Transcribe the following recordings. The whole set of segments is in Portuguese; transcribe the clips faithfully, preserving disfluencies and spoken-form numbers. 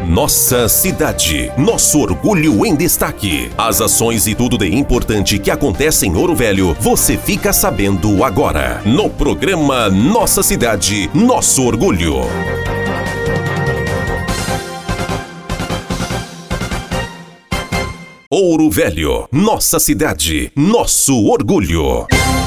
Nossa cidade, nosso orgulho em destaque. As ações e tudo de importante que acontece em Ouro Velho, você fica sabendo agora, no programa Nossa Cidade, Nosso Orgulho. Ouro Velho, nossa cidade, nosso orgulho.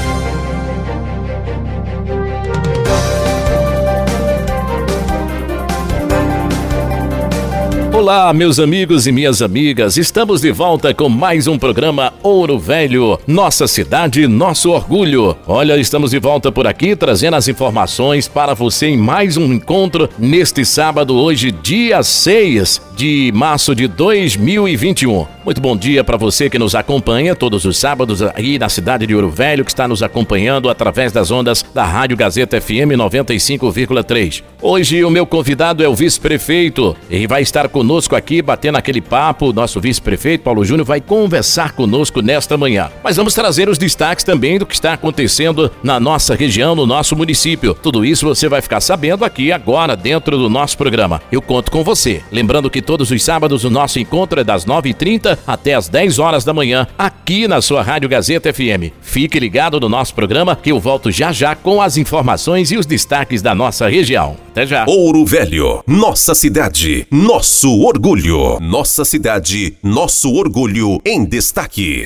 Olá, meus amigos e minhas amigas, estamos de volta com mais um programa Ouro Velho, nossa cidade, nosso orgulho. Olha, estamos de volta por aqui trazendo as informações para você em mais um encontro neste sábado, hoje dia seis de março de dois mil e vinte e um. Muito bom dia para você que nos acompanha todos os sábados aí na cidade de Ouro Velho, que está nos acompanhando através das ondas da Rádio Gazeta F M noventa e cinco vírgula três. Hoje o meu convidado é o vice-prefeito e vai estar conosco aqui batendo aquele papo. Nosso vice-prefeito Paulo Júnior vai conversar conosco nesta manhã. Mas vamos trazer os destaques também do que está acontecendo na nossa região, no nosso município. Tudo isso você vai ficar sabendo aqui agora dentro do nosso programa. Eu conto com você. Lembrando que todos os sábados o nosso encontro é das nove e trinta até as dez horas da manhã, aqui na sua Rádio Gazeta F M. Fique ligado no nosso programa que eu volto já já com as informações e os destaques da nossa região. Até já. Ouro Velho, nossa cidade, nosso orgulho. Nossa cidade, nosso orgulho em destaque.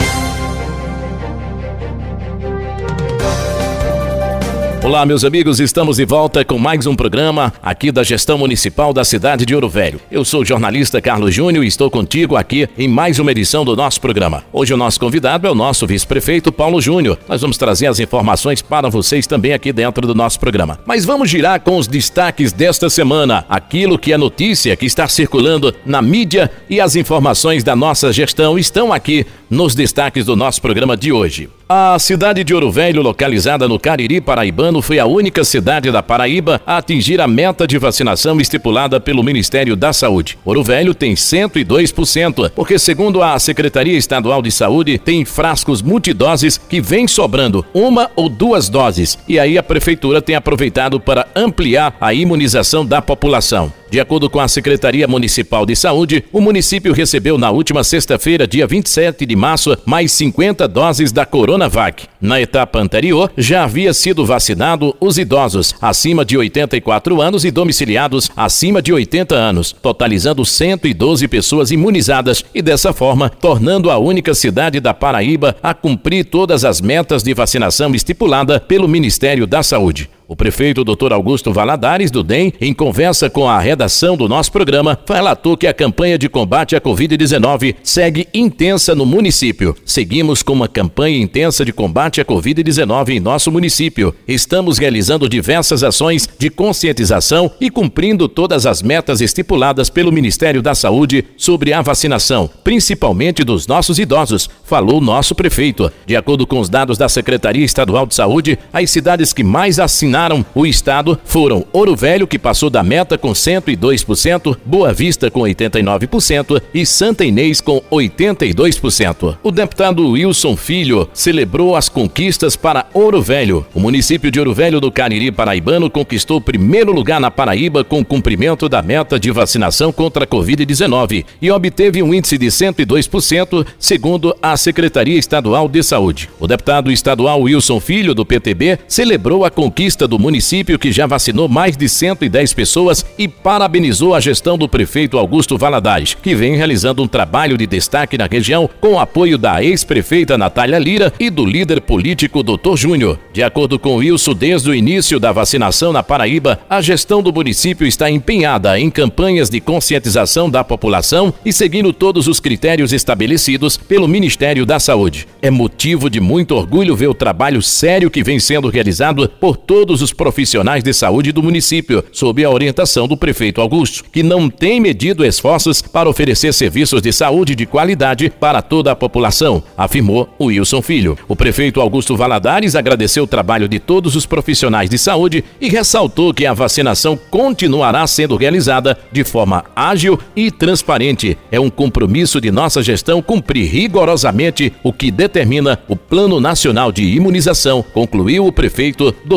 Olá, meus amigos, estamos de volta com mais um programa aqui da Gestão Municipal da cidade de Ouro Velho. Eu sou o jornalista Carlos Júnior e estou contigo aqui em mais uma edição do nosso programa. Hoje o nosso convidado é o nosso vice-prefeito Paulo Júnior. Nós vamos trazer as informações para vocês também aqui dentro do nosso programa. Mas vamos girar com os destaques desta semana, aquilo que é notícia, que está circulando na mídia e as informações da nossa gestão estão aqui nos destaques do nosso programa de hoje. A cidade de Ouro Velho, localizada no Cariri paraibano, foi a única cidade da Paraíba a atingir a meta de vacinação estipulada pelo Ministério da Saúde. Ouro Velho tem cento e dois por cento, porque segundo a Secretaria Estadual de Saúde, tem frascos multidoses que vem sobrando uma ou duas doses. E aí a Prefeitura tem aproveitado para ampliar a imunização da população. De acordo com a Secretaria Municipal de Saúde, o município recebeu na última sexta-feira, dia vinte e sete de março, mais cinquenta doses da Coronavac. Na etapa anterior, já havia sido vacinado os idosos acima de oitenta e quatro anos e domiciliados acima de oitenta anos, totalizando cento e doze pessoas imunizadas e dessa forma, tornando a única cidade da Paraíba a cumprir todas as metas de vacinação estipulada pelo Ministério da Saúde. O prefeito doutor Augusto Valadares, do D E M, em conversa com a redação do nosso programa, relatou que a campanha de combate à covid dezenove segue intensa no município. Seguimos com uma campanha intensa de combate à covid dezenove em nosso município. Estamos realizando diversas ações de conscientização e cumprindo todas as metas estipuladas pelo Ministério da Saúde sobre a vacinação, principalmente dos nossos idosos, falou o nosso prefeito. De acordo com os dados da Secretaria Estadual de Saúde, as cidades que mais assinaram o estado foram Ouro Velho, que passou da meta com cento e dois por cento, Boa Vista com oitenta e nove por cento e Santa Inês com oitenta e dois por cento. O deputado Wilson Filho celebrou as conquistas para Ouro Velho. O município de Ouro Velho do Cariri paraibano conquistou o primeiro lugar na Paraíba com o cumprimento da meta de vacinação contra a covid dezenove e obteve um índice de cento e dois por cento, segundo a Secretaria Estadual de Saúde. O deputado estadual Wilson Filho, do P T B, celebrou a conquista do município, que já vacinou mais de cento e dez pessoas, e parabenizou a gestão do prefeito Augusto Valadares, que vem realizando um trabalho de destaque na região com o apoio da ex-prefeita Natália Lira e do líder político doutor Júnior. De acordo com Wilson, desde o início da vacinação na Paraíba, a gestão do município está empenhada em campanhas de conscientização da população e seguindo todos os critérios estabelecidos pelo Ministério da Saúde. É motivo de muito orgulho ver o trabalho sério que vem sendo realizado por todos os profissionais de saúde do município, sob a orientação do prefeito Augusto, que não tem medido esforços para oferecer serviços de saúde de qualidade para toda a população, afirmou o Wilson Filho. O prefeito Augusto Valadares agradeceu o trabalho de todos os profissionais de saúde e ressaltou que a vacinação continuará sendo realizada de forma ágil e transparente. É um compromisso de nossa gestão cumprir rigorosamente o que determina o Plano Nacional de Imunização, concluiu o prefeito doutor Augusto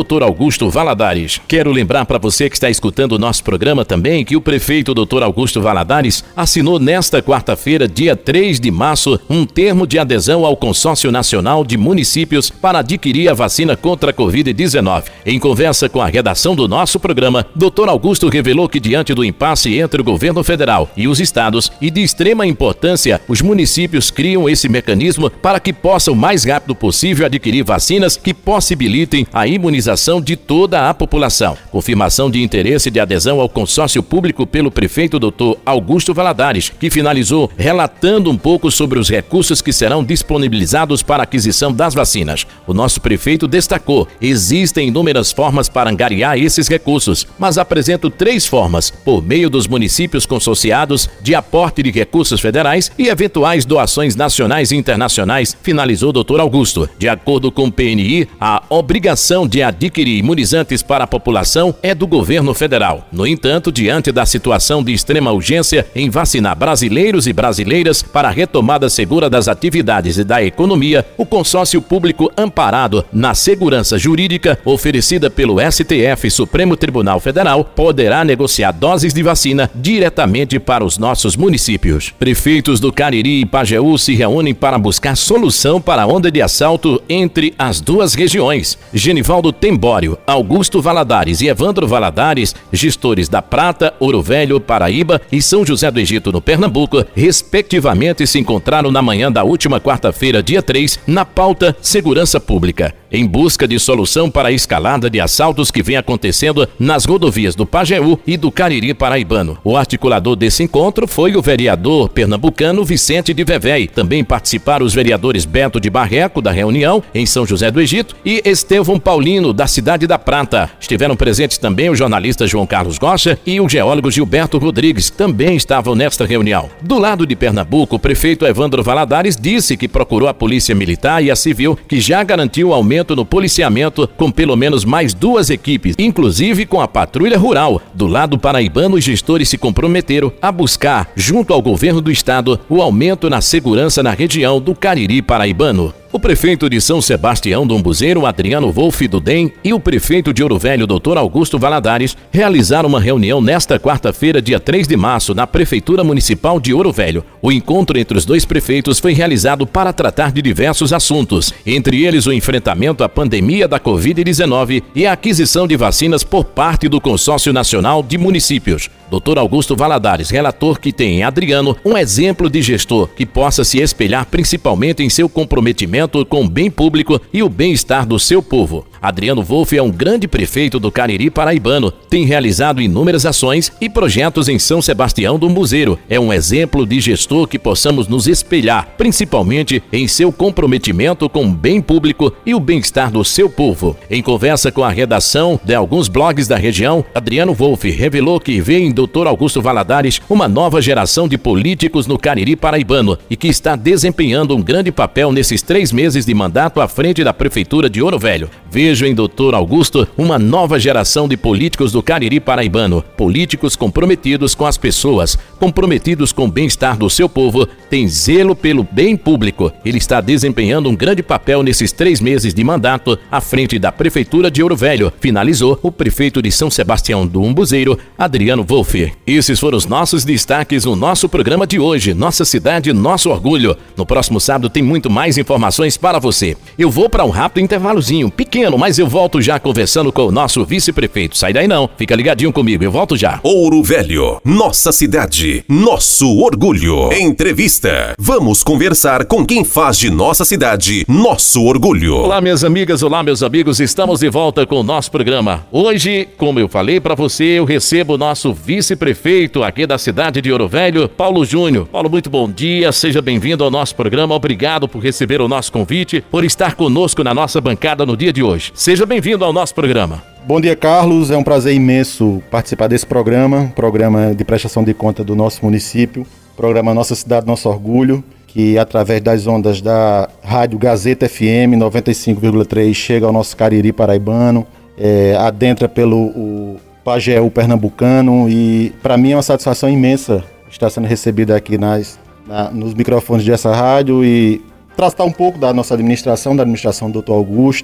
Augusto Valadares. Quero lembrar para você que está escutando o nosso programa também que o prefeito doutor Augusto Valadares assinou nesta quarta-feira, dia três de março, um termo de adesão ao Consórcio Nacional de Municípios para adquirir a vacina contra a covid dezenove. Em conversa com a redação do nosso programa, doutor Augusto revelou que diante do impasse entre o governo federal e os estados e de extrema importância, os municípios criam esse mecanismo para que possam o mais rápido possível adquirir vacinas que possibilitem a imunização de toda a população. Confirmação de interesse de adesão ao consórcio público pelo prefeito doutor Augusto Valadares, que finalizou relatando um pouco sobre os recursos que serão disponibilizados para a aquisição das vacinas. O nosso prefeito destacou: existem inúmeras formas para angariar esses recursos, mas apresento três formas: por meio dos municípios consorciados, de aporte de recursos federais e eventuais doações nacionais e internacionais, finalizou doutor Augusto. De acordo com o P N I, a obrigação de adquirir imunizantes para a população é do governo federal. No entanto, diante da situação de extrema urgência em vacinar brasileiros e brasileiras para a retomada segura das atividades e da economia, o consórcio público amparado na segurança jurídica oferecida pelo S T F Supremo Tribunal Federal poderá negociar doses de vacina diretamente para os nossos municípios. Prefeitos do Cariri e Pajeú se reúnem para buscar solução para a onda de assalto entre as duas regiões. Genivaldo Tembório, Augusto Valadares e Evandro Valadares, gestores da Prata, Ouro Velho, Paraíba e São José do Egito, no Pernambuco, respectivamente, se encontraram na manhã da última quarta-feira, dia três, na pauta Segurança Pública, em busca de solução para a escalada de assaltos que vem acontecendo nas rodovias do Pajeú e do Cariri paraibano. O articulador desse encontro foi o vereador pernambucano Vicente de Vevéi. Também participaram os vereadores Beto de Barreco, da reunião em São José do Egito, e Estevão Paulino, da cidade da Prata. Estiveram presentes também o jornalista João Carlos Rocha e o geólogo Gilberto Rodrigues, que também estavam nesta reunião. Do lado de Pernambuco, o prefeito Evandro Valadares disse que procurou a Polícia Militar e a Civil, que já garantiu aumento no policiamento com pelo menos mais duas equipes, inclusive com a Patrulha Rural. Do lado paraibano, os gestores se comprometeram a buscar, junto ao governo do estado, o aumento na segurança na região do Cariri paraibano. O prefeito de São Sebastião do Umbuzeiro, Adriano Wolff do D E M, e o prefeito de Ouro Velho, doutor Augusto Valadares, realizaram uma reunião nesta quarta-feira, dia três de março, na Prefeitura Municipal de Ouro Velho. O encontro entre os dois prefeitos foi realizado para tratar de diversos assuntos, entre eles o enfrentamento à pandemia da covid dezenove e a aquisição de vacinas por parte do Consórcio Nacional de Municípios. doutor Augusto Valadares, relator que tem em Adriano um exemplo de gestor que possa se espelhar principalmente em seu comprometimento com o bem público e o bem-estar do seu povo. Adriano Wolff é um grande prefeito do Cariri paraibano, tem realizado inúmeras ações e projetos em São Sebastião do Umbuzeiro. É um exemplo de gestor que possamos nos espelhar, principalmente em seu comprometimento com o bem público e o bem-estar do seu povo. Em conversa com a redação de alguns blogs da região, Adriano Wolff revelou que vê em doutor Augusto Valadares uma nova geração de políticos no Cariri paraibano e que está desempenhando um grande papel nesses três meses de mandato à frente da Prefeitura de Ouro Velho. Vejo em doutor Augusto uma nova geração de políticos do Cariri paraibano, políticos comprometidos com as pessoas, comprometidos com o bem-estar do seu povo, tem zelo pelo bem público. Ele está desempenhando um grande papel nesses três meses de mandato à frente da Prefeitura de Ouro Velho, finalizou o prefeito de São Sebastião do Umbuzeiro, Adriano Wolff. Esses foram os nossos destaques no nosso programa de hoje, Nossa Cidade, Nosso Orgulho. No próximo sábado tem muito mais informações para você. Eu vou para um rápido intervalozinho, pequeno, mas eu volto já conversando com o nosso vice-prefeito. Sai daí não, fica ligadinho comigo, eu volto já. Ouro Velho, nossa cidade, nosso orgulho. Entrevista. Vamos conversar com quem faz de nossa cidade nosso orgulho. Olá, minhas amigas, olá, meus amigos, estamos de volta com o nosso programa. Hoje, como eu falei para você, eu recebo o nosso vice-prefeito aqui da cidade de Ouro Velho, Paulo Júnior. Paulo, muito bom dia, seja bem-vindo ao nosso programa, obrigado por receber o nosso convite, por estar conosco na nossa bancada no dia de hoje. Seja bem-vindo ao nosso programa. Bom dia, Carlos. É um prazer imenso participar desse programa, programa de prestação de conta do nosso município, programa Nossa Cidade, Nosso Orgulho, que através das ondas da Rádio Gazeta F M noventa e cinco vírgula três chega ao nosso Cariri paraibano, é, adentra pelo o Pajeú pernambucano e para mim é uma satisfação imensa estar sendo recebida aqui nas, na, nos microfones dessa rádio e tratar um pouco da nossa administração, da administração do doutor Augusto,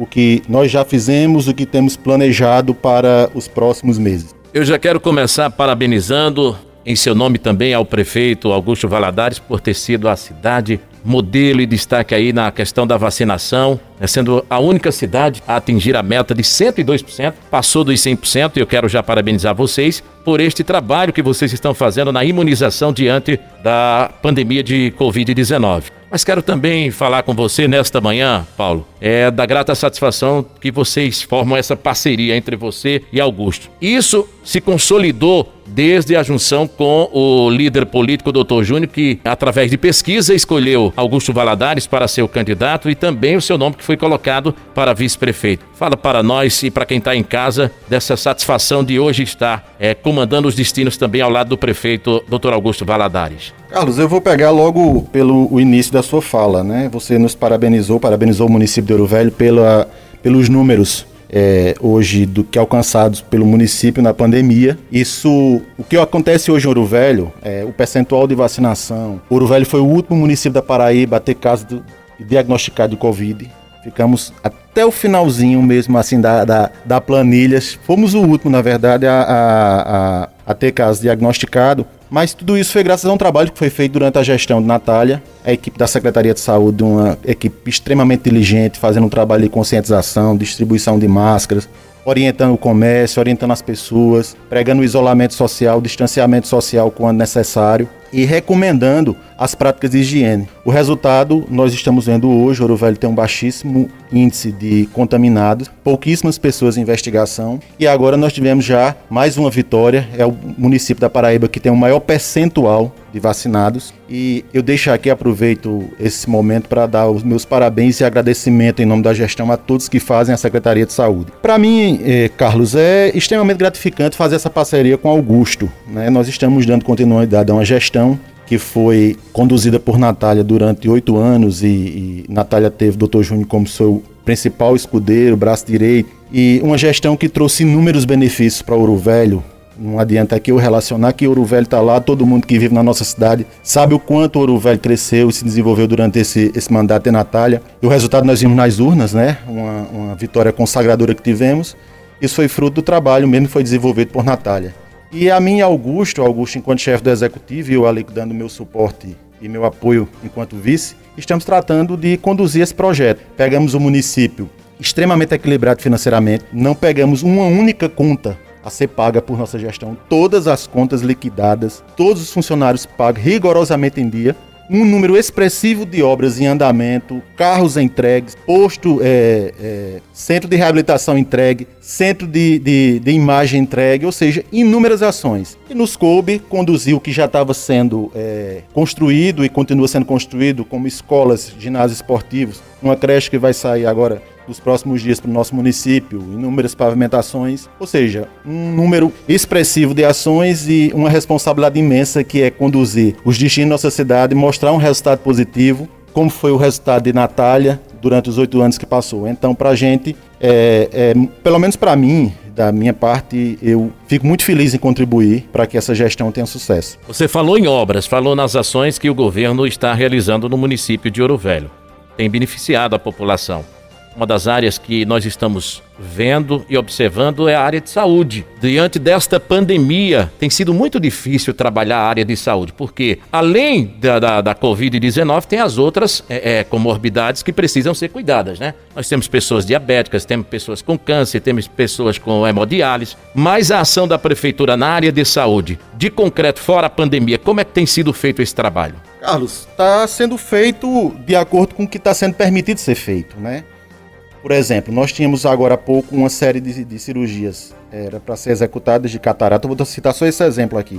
o que nós já fizemos, o que temos planejado para os próximos meses. Eu já quero começar parabenizando, em seu nome também, ao prefeito Augusto Valadares por ter sido a cidade modelo e destaque aí na questão da vacinação, né, sendo a única cidade a atingir a meta de cento e dois por cento, passou dos cem por cento, e eu quero já parabenizar vocês por este trabalho que vocês estão fazendo na imunização diante da pandemia de covid dezenove. Mas quero também falar com você nesta manhã, Paulo, é da grata satisfação que vocês formam essa parceria entre você e Augusto. Isso se consolidou desde a junção com o líder político, doutor Júnior, que através de pesquisa escolheu Augusto Valadares para ser o candidato e também o seu nome que foi colocado para vice-prefeito. Fala para nós e para quem está em casa dessa satisfação de hoje estar é, comandando os destinos também ao lado do prefeito, doutor Augusto Valadares. Carlos, eu vou pegar logo pelo o início da sua fala, né? Você nos parabenizou, parabenizou o município de Ouro Velho pela, pelos números é, hoje do que alcançados pelo município na pandemia. Isso, o que acontece hoje em Ouro Velho, é, o percentual de vacinação. Ouro Velho foi o último município da Paraíba a ter caso de, diagnosticado de Covid. Ficamos até o finalzinho mesmo assim da, da, da planilha. Fomos o último, na verdade, a, a, a, a ter caso diagnosticado. Mas tudo isso foi graças a um trabalho que foi feito durante a gestão de Natália, a equipe da Secretaria de Saúde, uma equipe extremamente diligente, fazendo um trabalho de conscientização, distribuição de máscaras, orientando o comércio, orientando as pessoas, pregando o isolamento social, o distanciamento social quando necessário e recomendando as práticas de higiene. O resultado nós estamos vendo hoje. Ouro Velho tem um baixíssimo índice de contaminados, pouquíssimas pessoas em investigação, e agora nós tivemos já mais uma vitória. É o município da Paraíba que tem o maior percentual de vacinados, e eu deixo aqui, aproveito esse momento para dar os meus parabéns e agradecimento em nome da gestão a todos que fazem a Secretaria de Saúde. Para mim, eh, Carlos, é extremamente gratificante fazer essa parceria com Augusto, né? Nós estamos dando continuidade a uma gestão que foi conduzida por Natália durante oito anos, e, e Natália teve o doutor Júnior como seu principal escudeiro, braço direito, e uma gestão que trouxe inúmeros benefícios para Ouro Velho. Não adianta aqui eu relacionar que Ouro Velho está lá, todo mundo que vive na nossa cidade sabe o quanto Ouro Velho cresceu e se desenvolveu durante esse, esse mandato de Natália. E o resultado nós vimos nas urnas, né? Uma, uma vitória consagradora que tivemos. Isso foi fruto do trabalho mesmo que foi desenvolvido por Natália. E a mim e Augusto, Augusto enquanto chefe do executivo e eu ali dando meu suporte e meu apoio enquanto vice, estamos tratando de conduzir esse projeto. Pegamos o município extremamente equilibrado financeiramente, não pegamos uma única conta a ser paga por nossa gestão, todas as contas liquidadas, todos os funcionários pagos rigorosamente em dia, um número expressivo de obras em andamento, carros entregues, posto, é, é, centro de reabilitação entregue, centro de, de, de imagem entregue, ou seja, inúmeras ações. E nos coube conduzir o que já estava sendo é, construído e continua sendo construído, como escolas, ginásios esportivos, uma creche que vai sair agora nos próximos dias para o nosso município, inúmeras pavimentações, ou seja, um número expressivo de ações e uma responsabilidade imensa que é conduzir os destinos da nossa cidade, mostrar um resultado positivo, como foi o resultado de Natália durante os oito anos que passou. Então, para a gente, é, é, pelo menos para mim, da minha parte, eu fico muito feliz em contribuir para que essa gestão tenha sucesso. Você falou em obras, falou nas ações que o governo está realizando no município de Ouro Velho. Tem beneficiado a população. Uma das áreas que nós estamos vendo e observando é a área de saúde. Diante desta pandemia, tem sido muito difícil trabalhar a área de saúde, porque além da, da, da covid dezenove, tem as outras é, é, comorbidades que precisam ser cuidadas, né? Nós temos pessoas diabéticas, temos pessoas com câncer, temos pessoas com hemodiálise, mas a ação da prefeitura na área de saúde, de concreto, fora a pandemia, como é que tem sido feito esse trabalho? Carlos, está sendo feito de acordo com o que está sendo permitido ser feito, né? Por exemplo, nós tínhamos agora há pouco uma série de, de cirurgias, era para ser executadas de catarata, eu vou citar só esse exemplo aqui.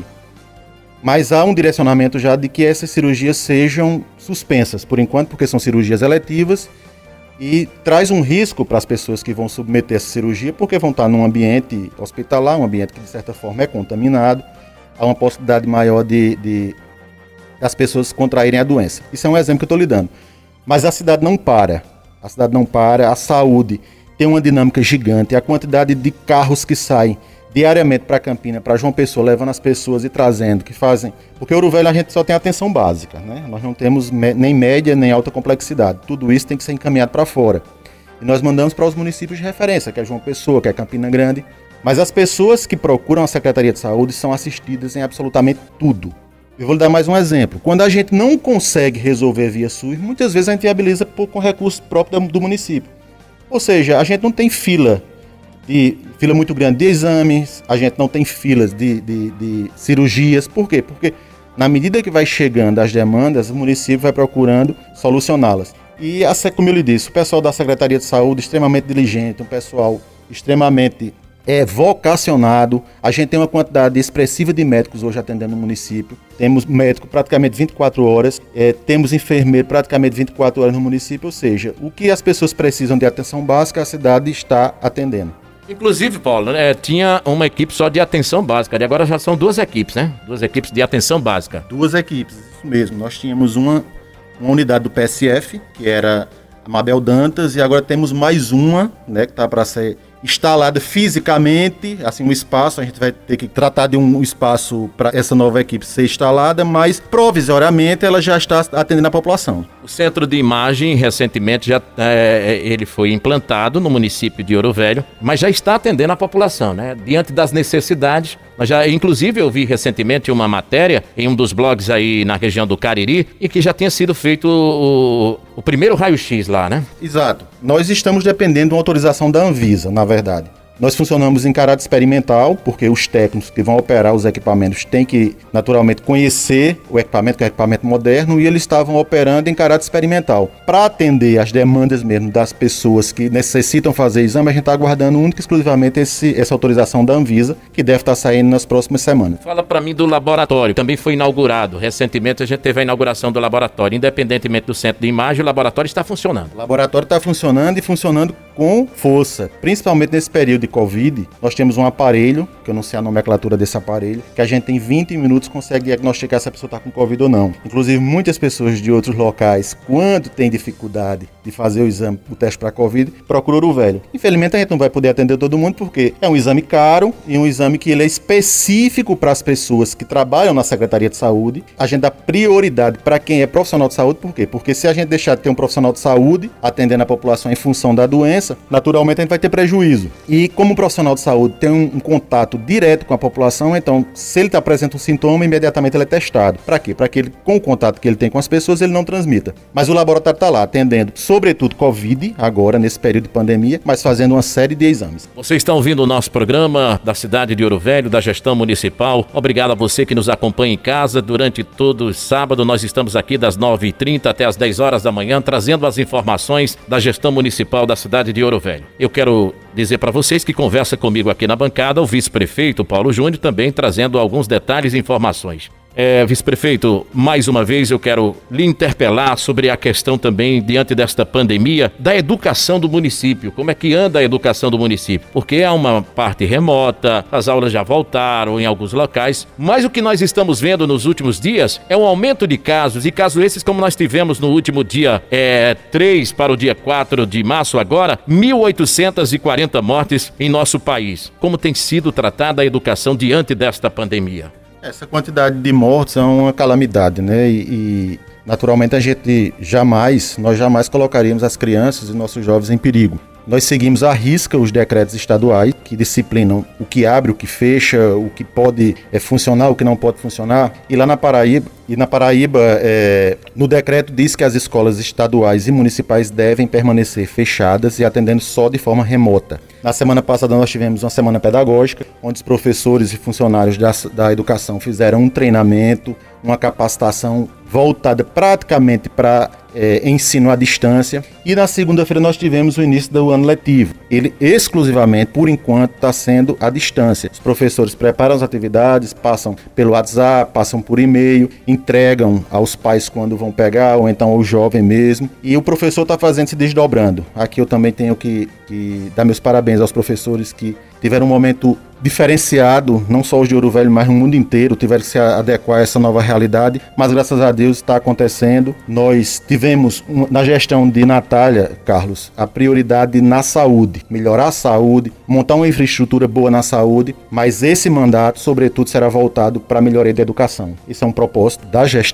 Mas há um direcionamento já de que essas cirurgias sejam suspensas, por enquanto, porque são cirurgias eletivas e traz um risco para as pessoas que vão submeter essa cirurgia, porque vão estar num ambiente hospitalar, um ambiente que de certa forma é contaminado, há uma possibilidade maior de, de das pessoas contraírem a doença. Isso é um exemplo que eu estou lhe dando. Mas a cidade não para. A cidade não para, a saúde tem uma dinâmica gigante, a quantidade de carros que saem diariamente para Campina, para João Pessoa, levando as pessoas e trazendo, que fazem... Porque Ouro Velho a gente só tem atenção básica, né? Nós não temos me... nem média nem alta complexidade, tudo isso tem que ser encaminhado para fora. e nós mandamos para os municípios de referência, que é João Pessoa, que é Campina Grande. Mas as pessoas que procuram a Secretaria de Saúde são assistidas em absolutamente tudo. Eu vou lhe dar mais um exemplo. Quando a gente não consegue resolver via SUS, muitas vezes a gente viabiliza por, com recurso próprio do município. Ou seja, a gente não tem fila, de, fila muito grande de exames, a gente não tem filas de, de, de cirurgias. Por quê? Porque na medida que vai chegando as demandas, o município vai procurando solucioná-las. E, como eu lhe disse, o pessoal da Secretaria de Saúde extremamente diligente, um pessoal extremamente é vocacionado. A gente tem uma quantidade expressiva de médicos hoje atendendo no município. Temos médico praticamente vinte e quatro horas, é, temos enfermeiro praticamente vinte e quatro horas no município, ou seja, o que as pessoas precisam de atenção básica, a cidade está atendendo. Inclusive, Paulo, é, tinha uma equipe só de atenção básica, e agora já são duas equipes, né? Duas equipes de atenção básica. Duas equipes, isso mesmo. Nós tínhamos uma, uma unidade do P S F, que era a Mabel Dantas, e agora temos mais uma, né, que está para ser instalada fisicamente, assim, um espaço, a gente vai ter que tratar de um espaço para essa nova equipe ser instalada, mas provisoriamente ela já está atendendo a população. O centro de imagem, recentemente, já é, ele foi implantado no município de Ouro Velho, mas já está atendendo a população, né? Diante das necessidades. Mas já, inclusive, eu vi recentemente uma matéria em um dos blogs aí na região do Cariri, e que já tinha sido feito o, o primeiro raio-x lá, né? Exato. Nós estamos dependendo de uma autorização da Anvisa, na verdade. Nós funcionamos em caráter experimental, porque os técnicos que vão operar os equipamentos têm que, naturalmente, conhecer o equipamento, que é um equipamento moderno, e eles estavam operando em caráter experimental. Para atender as demandas mesmo das pessoas que necessitam fazer exame, a gente está aguardando única e exclusivamente esse, essa autorização da Anvisa, que deve estar saindo nas próximas semanas. Fala para mim do laboratório, também foi inaugurado. Recentemente a gente teve a inauguração do laboratório. Independentemente do centro de imagem, o laboratório está funcionando. O laboratório está funcionando e funcionando com força, principalmente nesse período de Covid. Nós temos um aparelho, que eu não sei a nomenclatura desse aparelho, que a gente em vinte minutos consegue diagnosticar se a pessoa está com Covid ou não. Inclusive, muitas pessoas de outros locais, quando tem dificuldade de fazer o exame, o teste para Covid, procuram Ouro Velho. Infelizmente, a gente não vai poder atender todo mundo, porque é um exame caro e um exame que ele é específico para as pessoas que trabalham na Secretaria de Saúde. A gente dá prioridade para quem é profissional de saúde, por quê? Porque se a gente deixar de ter um profissional de saúde atendendo a população em função da doença, naturalmente a gente vai ter prejuízo. E como um profissional de saúde tem um, um contato direto com a população, então se ele apresenta um sintoma, imediatamente ele é testado. Para quê? Para que ele, com o contato que ele tem com as pessoas, ele não transmita. Mas o laboratório está lá atendendo, sobretudo Covid, agora nesse período de pandemia, mas fazendo uma série de exames. Vocês estão ouvindo o nosso programa da cidade de Ouro Velho, da gestão municipal. Obrigado a você que nos acompanha em casa. Durante todo o sábado nós estamos aqui das nove e trinta até as dez horas da manhã, trazendo as informações da gestão municipal da cidade de Ouro Velho. Eu quero dizer para vocês que conversa comigo aqui na bancada o vice-prefeito Paulo Júnior, também trazendo alguns detalhes e informações. É, vice-prefeito, mais uma vez eu quero lhe interpelar sobre a questão também, diante desta pandemia, da educação do município. Como é que anda a educação do município? Porque há uma parte remota, as aulas já voltaram em alguns locais, mas o que nós estamos vendo nos últimos dias é um aumento de casos, e casos esses como nós tivemos no último dia é, três para o dia quatro de março agora, mil oitocentas e quarenta mortes em nosso país. Como tem sido tratada a educação diante desta pandemia? Essa quantidade de mortes é uma calamidade, né? E, e naturalmente a gente jamais, nós jamais colocaríamos as crianças e nossos jovens em perigo. Nós seguimos à risca os decretos estaduais que disciplinam o que abre, o que fecha, o que pode é, funcionar, o que não pode funcionar. E lá na Paraíba, e na Paraíba é, no decreto diz que as escolas estaduais e municipais devem permanecer fechadas e atendendo só de forma remota. Na semana passada nós tivemos uma semana pedagógica, onde os professores e funcionários da, da educação fizeram um treinamento, uma capacitação voltada praticamente para é, ensino à distância. E na segunda-feira nós tivemos o início do ano letivo. Ele exclusivamente, por enquanto, está sendo à distância. Os professores preparam as atividades, passam pelo WhatsApp, passam por e-mail, entregam aos pais quando vão pegar, ou então ao jovem mesmo. E o professor está fazendo, se desdobrando. Aqui eu também tenho que, que dar meus parabéns aos professores que tiveram um momento diferenciado, não só os de Ouro Velho, mas no mundo inteiro, tiveram que se adequar a essa nova realidade, mas graças a Deus está acontecendo. Nós tivemos, na gestão de Natália, Carlos, a prioridade na saúde, melhorar a saúde, montar uma infraestrutura boa na saúde, mas esse mandato, sobretudo, será voltado para a melhoria da educação. Esse é um propósito da gestão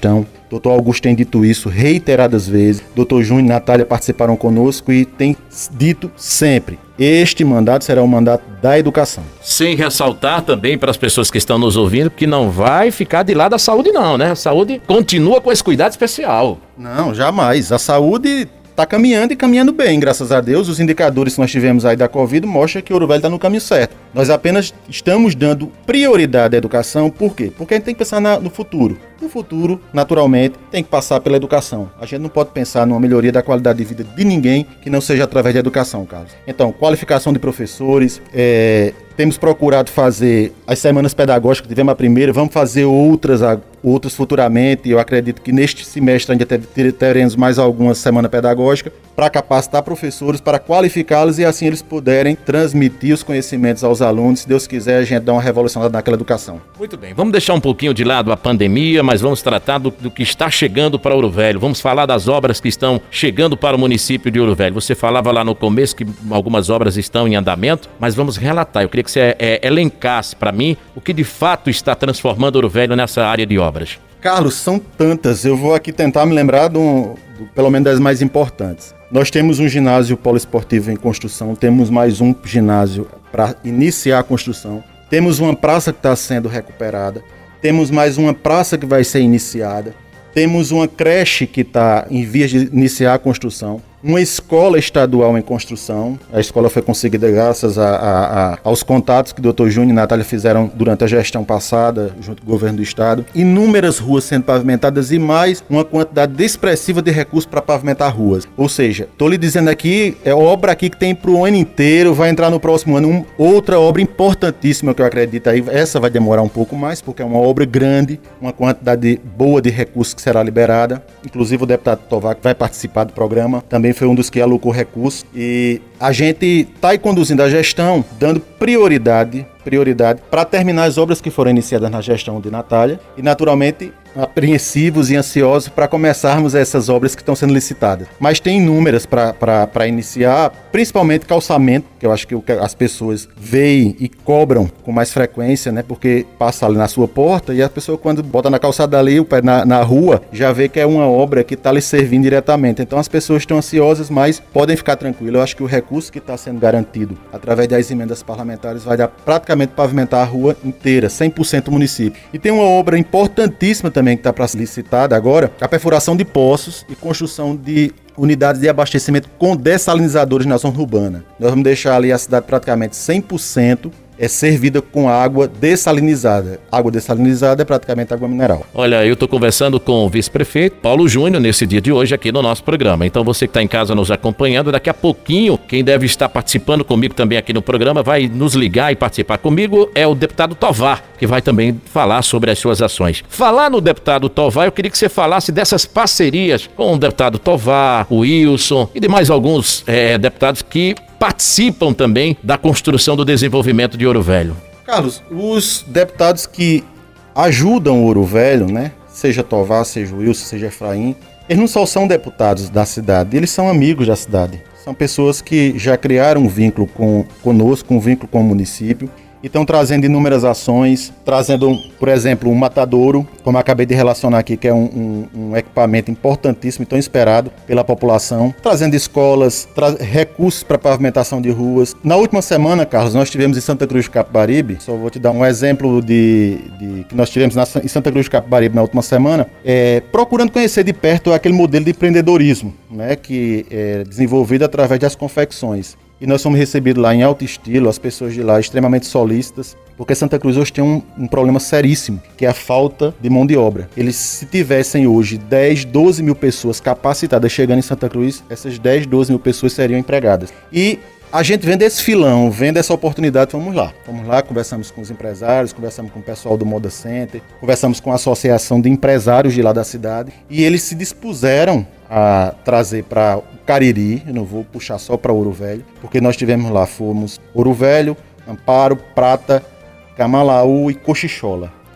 doutor Augusto tem dito isso reiteradas vezes, doutor Júnior e Natália participaram conosco e tem dito sempre: este mandato será o mandato da educação. Sem ressaltar também para as pessoas que estão nos ouvindo que não vai ficar de lado a saúde não, né? A saúde continua com esse cuidado especial. Não, jamais. A saúde está caminhando e caminhando bem, graças a Deus. Os indicadores que nós tivemos aí da Covid mostram que Ouro Velho está no caminho certo. Nós apenas estamos dando prioridade à educação. Por quê? Porque a gente tem que pensar na, no futuro. No futuro, naturalmente, tem que passar pela educação. A gente não pode pensar numa melhoria da qualidade de vida de ninguém que não seja através da educação, Carlos. Então, qualificação de professores, é, temos procurado fazer as semanas pedagógicas, tivemos a primeira, vamos fazer outras, outras futuramente. Eu acredito que neste semestre ainda teremos mais algumas semanas pedagógicas para capacitar professores, para qualificá-los e assim eles puderem transmitir os conhecimentos aos alunos. Se Deus quiser, a gente dá uma revolução naquela educação. Muito bem, vamos deixar um pouquinho de lado a pandemia, mas vamos tratar do, do que está chegando para Ouro Velho. Vamos falar das obras que estão chegando para o município de Ouro Velho. Você falava lá no começo que algumas obras estão em andamento, mas vamos relatar. Eu queria que você é, elencasse para mim o que de fato está transformando Ouro Velho nessa área de obras. Carlos, são tantas. Eu vou aqui tentar me lembrar do, do, pelo menos das mais importantes. Nós temos um ginásio poliesportivo em construção, temos mais um ginásio para iniciar a construção, temos uma praça que está sendo recuperada, temos mais uma praça que vai ser iniciada, temos uma creche que está em vias de iniciar a construção, uma escola estadual em construção. A escola foi conseguida graças a, a, a, aos contatos que o doutor Júnior e Natália fizeram durante a gestão passada, junto com o governo do estado. Inúmeras ruas sendo pavimentadas e mais uma quantidade expressiva de recursos para pavimentar ruas. Ou seja, estou lhe dizendo aqui, é obra aqui que tem para o ano inteiro, vai entrar no próximo ano um, outra obra importantíssima que eu acredito aí. Essa vai demorar um pouco mais, porque é uma obra grande, uma quantidade boa de recursos que será liberada. Inclusive o deputado Tovar, que vai participar do programa, também foi um dos que alocou recursos, e a gente está aí conduzindo a gestão, dando prioridade, prioridade para terminar as obras que foram iniciadas na gestão de Natália e, naturalmente, apreensivos e ansiosos para começarmos essas obras que estão sendo licitadas. Mas tem inúmeras para iniciar, principalmente calçamento, que eu acho que as pessoas veem e cobram com mais frequência, né? Porque passa ali na sua porta e a pessoa, quando bota na calçada ali, o pé na, na rua, já vê que é uma obra que está lhe servindo diretamente. Então as pessoas estão ansiosas, mas podem ficar tranquilas. Eu acho que o recurso que está sendo garantido através das emendas parlamentares vai dar praticamente pavimentar a rua inteira, cem por cento do município. E tem uma obra importantíssima também que está para ser licitada agora, a perfuração de poços e construção de unidades de abastecimento com dessalinizadores na zona urbana. Nós vamos deixar ali a cidade praticamente cem por cento é servida com água dessalinizada. Água dessalinizada é praticamente água mineral. Olha, eu estou conversando com o vice-prefeito Paulo Júnior nesse dia de hoje aqui no nosso programa. Então você que está em casa nos acompanhando, daqui a pouquinho, quem deve estar participando comigo também aqui no programa, vai nos ligar e participar comigo, é o deputado Tovar, que vai também falar sobre as suas ações. Falar no deputado Tovar, eu queria que você falasse dessas parcerias com o deputado Tovar, o Wilson e demais alguns é, deputados que participam também da construção do desenvolvimento de Ouro Velho. Carlos, os deputados que ajudam Ouro Velho, né, seja Tovar, seja Wilson, seja Efraim, eles não só são deputados da cidade, eles são amigos da cidade. São pessoas que já criaram um vínculo com, conosco, um vínculo com o município, e estão trazendo inúmeras ações, trazendo, por exemplo, um matadouro, como eu acabei de relacionar aqui, que é um, um, um equipamento importantíssimo e tão esperado pela população, trazendo escolas, tra- recursos para pavimentação de ruas. Na última semana, Carlos, nós tivemos em Santa Cruz de Capibaribe, só vou te dar um exemplo de, de que nós tivemos na, em Santa Cruz de Capibaribe na última semana, é, procurando conhecer de perto aquele modelo de empreendedorismo, né, que é desenvolvido através das confecções. E nós fomos recebidos lá em alto estilo, as pessoas de lá extremamente solícitas, porque Santa Cruz hoje tem um, um problema seríssimo, que é a falta de mão de obra. Eles, se tivessem hoje dez, doze mil pessoas capacitadas chegando em Santa Cruz, essas dez, doze mil pessoas seriam empregadas. E a gente vendo esse filão, vendo essa oportunidade, vamos lá. Vamos lá, conversamos com os empresários, conversamos com o pessoal do Moda Center, conversamos com a associação de empresários de lá da cidade, e eles se dispuseram a trazer para o Cariri, eu não vou puxar só para Ouro Velho, porque nós tivemos lá, fomos Ouro Velho, Amparo, Prata, Camalaú e Cochichola.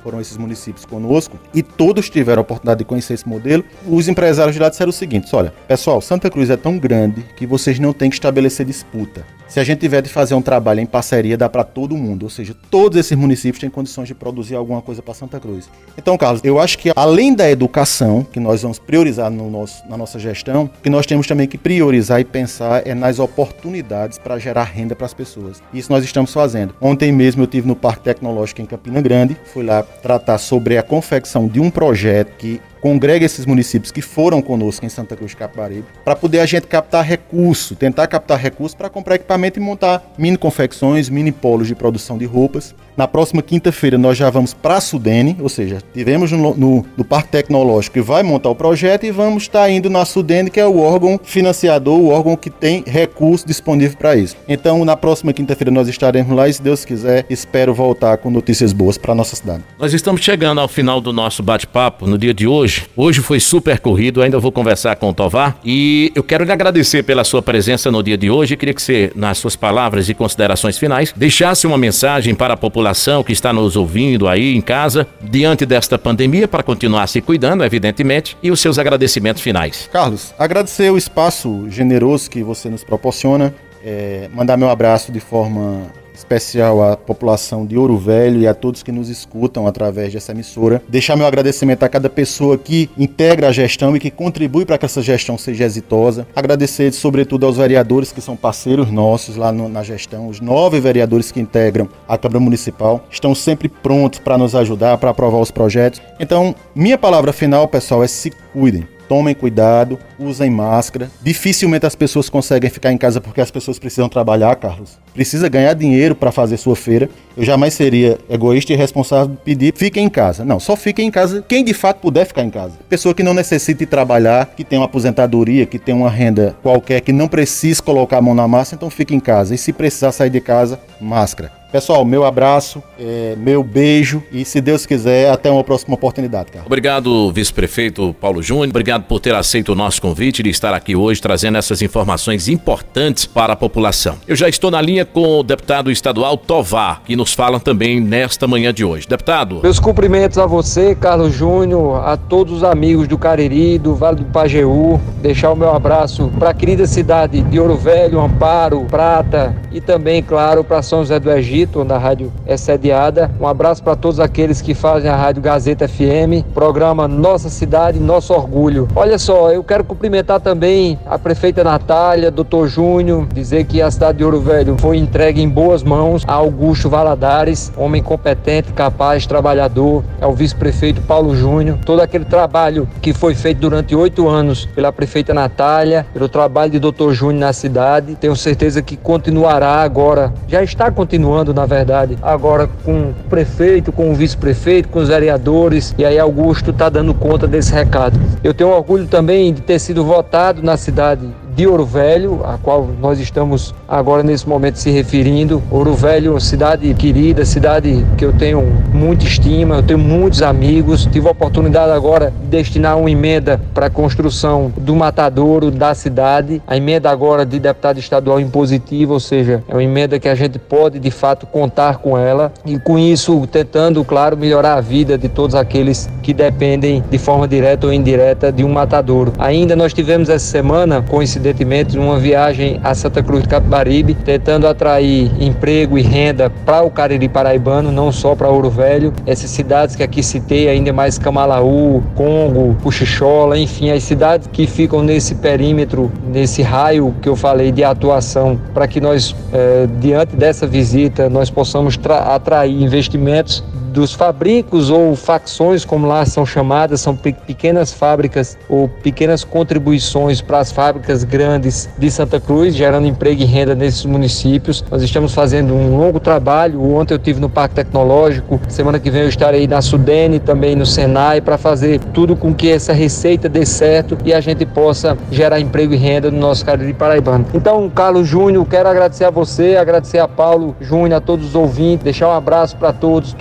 foram esses municípios conosco, e todos tiveram a oportunidade de conhecer esse modelo. Os empresários de lá disseram o seguinte: olha, pessoal, Santa Cruz é tão grande que vocês não têm que estabelecer disputa. Se a gente tiver de fazer um trabalho em parceria, dá para todo mundo, ou seja, todos esses municípios têm condições de produzir alguma coisa para Santa Cruz. Então, Carlos, eu acho que além da educação, que nós vamos priorizar no nosso, na nossa gestão, que nós temos também que priorizar e pensar é nas oportunidades para gerar renda para as pessoas. Isso nós estamos fazendo. Ontem mesmo eu estive no Parque Tecnológico em Campina Grande, fui lá tratar sobre a confecção de um projeto que congrega esses municípios que foram conosco em Santa Cruz de Capibaribe, para poder a gente captar recurso, tentar captar recurso para comprar equipamento e montar mini confecções, mini polos de produção de roupas. Na próxima quinta-feira nós já vamos para a Sudene, ou seja, tivemos no, no, no Parque Tecnológico que vai montar o projeto, e vamos estar indo na Sudene, que é o órgão financiador, o órgão que tem recurso disponível para isso. Então, na próxima quinta-feira nós estaremos lá e, se Deus quiser, espero voltar com notícias boas para a nossa cidade. Nós estamos chegando ao final do nosso bate-papo no dia de hoje. Hoje foi super corrido, ainda vou conversar com o Tovar, e eu quero lhe agradecer pela sua presença no dia de hoje. Eu queria que você, nas suas palavras e considerações finais, deixasse uma mensagem para a população que está nos ouvindo aí em casa, diante desta pandemia, para continuar se cuidando, evidentemente, e os seus agradecimentos finais. Carlos, agradecer o espaço generoso que você nos proporciona, é, mandar meu abraço de forma especial à população de Ouro Velho e a todos que nos escutam através dessa emissora. Deixar meu agradecimento a cada pessoa que integra a gestão e que contribui para que essa gestão seja exitosa. Agradecer sobretudo aos vereadores que são parceiros nossos lá no, na gestão. Os nove vereadores que integram a Câmara Municipal estão sempre prontos para nos ajudar, para aprovar os projetos. Então, minha palavra final, pessoal, é: se cuidem. Tomem cuidado, usem máscara. Dificilmente as pessoas conseguem ficar em casa porque as pessoas precisam trabalhar, Carlos. Precisa ganhar dinheiro para fazer sua feira. Eu jamais seria egoísta e irresponsável de pedir: fiquem em casa. Não, só fiquem em casa quem de fato puder ficar em casa. Pessoa que não necessite trabalhar, que tem uma aposentadoria, que tem uma renda qualquer, que não precise colocar a mão na massa, então fique em casa. E se precisar sair de casa, máscara. Pessoal, meu abraço, é, meu beijo e, se Deus quiser, até uma próxima oportunidade, cara. Obrigado, vice-prefeito Paulo Júnior. Obrigado por ter aceito o nosso convite de estar aqui hoje trazendo essas informações importantes para a população. Eu já estou na linha com o deputado estadual Tovar, que nos fala também nesta manhã de hoje. Deputado. Meus cumprimentos a você, Carlos Júnior, a todos os amigos do Cariri, do Vale do Pajeú. Deixar o meu abraço para a querida cidade de Ouro Velho, Amparo, Prata e também, claro, para São José do Egito, onde a rádio é sediada. Um abraço para todos aqueles que fazem a Rádio Gazeta F M, programa Nossa Cidade, Nosso Orgulho. Olha só, eu quero cumprimentar também a prefeita Natália, doutor Júnior, dizer que a cidade de Ouro Velho foi entregue em boas mãos a Augusto Valadares, homem competente, capaz, trabalhador, ao vice-prefeito Paulo Júnior. Todo aquele trabalho que foi feito durante oito anos pela prefeita Natália, pelo trabalho de doutor Júnior na cidade, tenho certeza que continuará agora, já está continuando na verdade, agora com o prefeito, com o vice-prefeito, com os vereadores, e aí Augusto está dando conta desse recado. Eu tenho orgulho também de ter sido votado na cidade de Ouro Velho, a qual nós estamos agora nesse momento se referindo. Ouro Velho, cidade querida, cidade que eu tenho muita estima, eu tenho muitos amigos. Tive a oportunidade agora de destinar uma emenda para a construção do matadouro da cidade, a emenda agora de deputado estadual impositiva, ou seja, é uma emenda que a gente pode de fato contar com ela, e com isso tentando, claro, melhorar a vida de todos aqueles que dependem de forma direta ou indireta de um matadouro. Ainda nós tivemos essa semana, coincidentemente, numa viagem a Santa Cruz de Capibaribe, tentando atrair emprego e renda para o Cariri paraibano, não só para Ouro Velho. Essas cidades que aqui citei, ainda mais Camalaú, Congo, Cuxixola, enfim, as cidades que ficam nesse perímetro, nesse raio que eu falei de atuação, para que nós, eh, diante dessa visita, nós possamos atrair investimentos dos fabricos ou facções, como lá são chamadas, são pe- pequenas fábricas ou pequenas contribuições para as fábricas grandes de Santa Cruz, gerando emprego e renda nesses municípios. Nós estamos fazendo um longo trabalho. Ontem eu estive no Parque Tecnológico, semana que vem eu estarei na Sudene, também no Senai, para fazer tudo com que essa receita dê certo e a gente possa gerar emprego e renda no nosso Cariri paraibano. Então, Carlos Júnior, quero agradecer a você, agradecer a Paulo Júnior, a todos os ouvintes, deixar um abraço para todos, estou sempre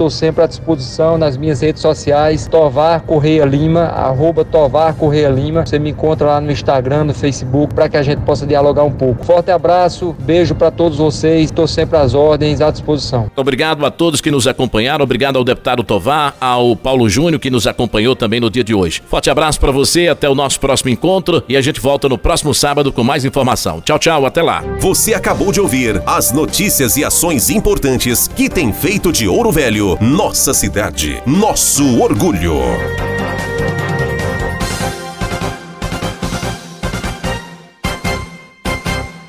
sempre à disposição nas minhas redes sociais, Tovar Correia Lima, arroba Tovar Correia Lima. Você me encontra lá no Instagram, no Facebook, para que a gente possa dialogar um pouco. Forte abraço, beijo para todos vocês, estou sempre às ordens, à disposição. Obrigado a todos que nos acompanharam, obrigado ao deputado Tovar, ao Paulo Júnior que nos acompanhou também no dia de hoje. Forte abraço para você, até o nosso próximo encontro e a gente volta no próximo sábado com mais informação. Tchau, tchau, até lá. Você acabou de ouvir as notícias e ações importantes que tem feito de Ouro Velho nossa cidade, nosso orgulho.